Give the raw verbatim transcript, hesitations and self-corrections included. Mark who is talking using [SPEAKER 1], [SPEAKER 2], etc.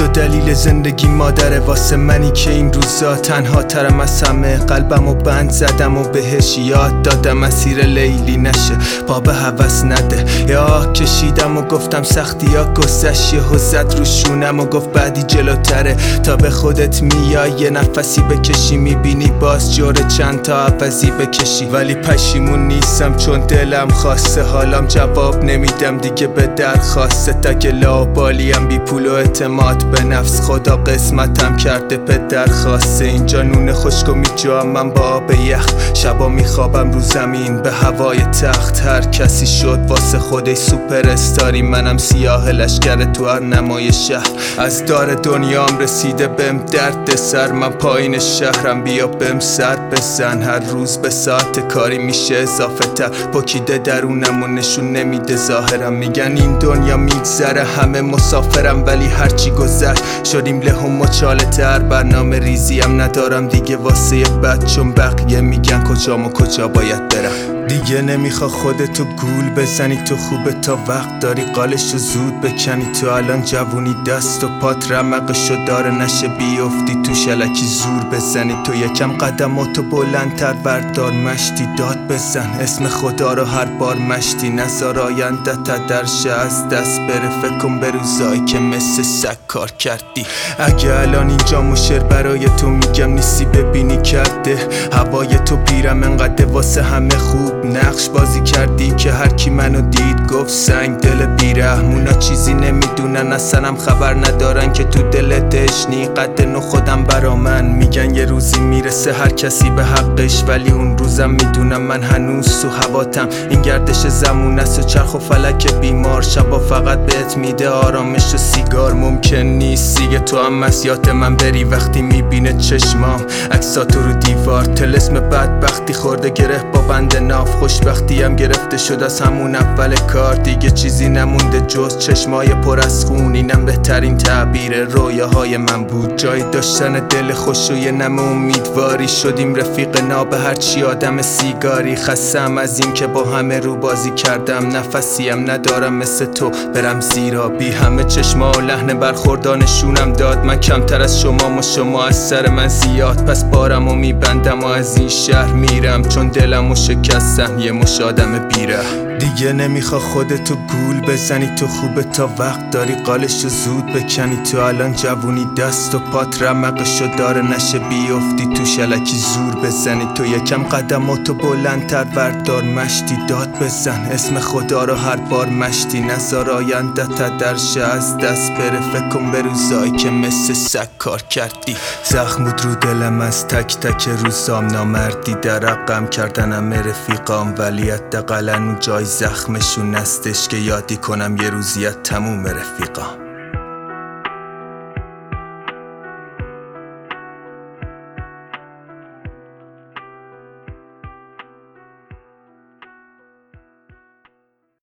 [SPEAKER 1] دلیل زندگی مادره واسه منی که این روزا تنها ترم از همه. قلبم و بند زدم و بهش یاد دادم مسیر لیلی نشه، پا به هوس نده. یا آه کشیدم و گفتم سختی ها گذشت، یه حزت رو شونم و گفت بعدی جلوتره. تا به خودت میای یه نفسی بکشی، میبینی باز جوره چند تا عوضی بکشی. ولی پشیمون نیستم چون دلم خواسته، حالم جواب نمیدم دیگه به درخواسته. تا که لاوبالیم بی پول و اعتماد به نفس، خدا قسمتم کرده پدر خواسته. اینجا نون خشک و میجوام من با آب یخ، شبا میخوابم رو زمین به هوای تخت. هر کسی شد واسه خودش سوپر استاری، منم سیاه لشکر تو هر نمای شهر. از دار دنیام رسیده بهم درد سر، من پایین شهرم بیا بهم سر بزن. هر روز به ساعت کاری میشه اضافه تر، پکیده درونم و نشون نمیده ظاهرم. میگن این دنیا میگذره همه مسافرم، ولی هرچی گذشت شدیم له و مچاله تر. برنامه ریزیم ندارم دیگه واسه بد، چون بقیه میگن کجام و کجا باید برم. دیگه نمیخوا خودتو گول بزنی، تو خوبه تا وقت داری قالشو زود بکنی. تو الان جوونی دست و پات رمقشو داره، نشه بیفتی تو شلکی زور بزنی. تو یکم قدماتو بلندتر بردار، مشتی داد بزن اسم خدا رو هر بار مشتی. نزار آینده تا درشه از دست بره، فکر کن به روزایی که مثل سگ کار کردی. اگه الان اینجا مشر برای تو میگم نیستی ببینی کرده، هوای تو پیرم انقدر واسه همه خوب نقش بازی کردی که هر کی منو دید گفت سنگ دل بیرحمونا. چیزی نمیدونن اصلا خبر ندارن که تو دل تشنی قد نو خودم برا من. میگن یه روزی میرسه هر کسی به حقش، ولی اون روزم میدونم من هنوز تو هواتم. این گردش زمون است و چرخ و فلک بیمار، شبا فقط بهت میده آرامش و سیگار. ممکن نیست دیگه تو هم مسیات من بری وقتی میبینه چشمام عکساتو رو دیوار. طلسم بدبختی خورده گره با بند ناف، خوشبختی هم گرفته شد از همون اول کار. دیگه چیزی نمونده جز چشمای پر از خون، اینم بهترین تعبیر رویاهای من بود. جای داشتن دل خوش و یه نم امیدواری، شدیم رفیق ناب هرچی آدم سیگاری. خستم از این که با همه رو بازی کردم، نفسیم ندارم مثل تو برم زیرا بی. همه چشما و لحن برخوردانشونم داد، من کمتر از شما و شما از سر من زیاد. پس بارم و میبندم و از این شهر میرم، چون دلم و شکستم یه مش آدم بیره. دیگه نمیخوا خودتو گول بزنی، تو خوبه تا وقت داری قالشو زود بکنی. تو الان جوونی دست و پات رمقشو داره، نشه بیفتی تو شلکی زور بزنی. تو یکم قدماتو بلندتر بردار، مشتی داد بزن اسم خدا رو هر بار مشتی. نزار آینده تا درشه از دست بره، فکر کن به روزایی که مثل سگ کار کردی. زخم بود رو دلم از تک تک روزام، نامردی در رقم کردنم رفیقام. ولی حداقل اون جای زخمشون نستش که یادی کنم یه روزیت تموم رفیقام.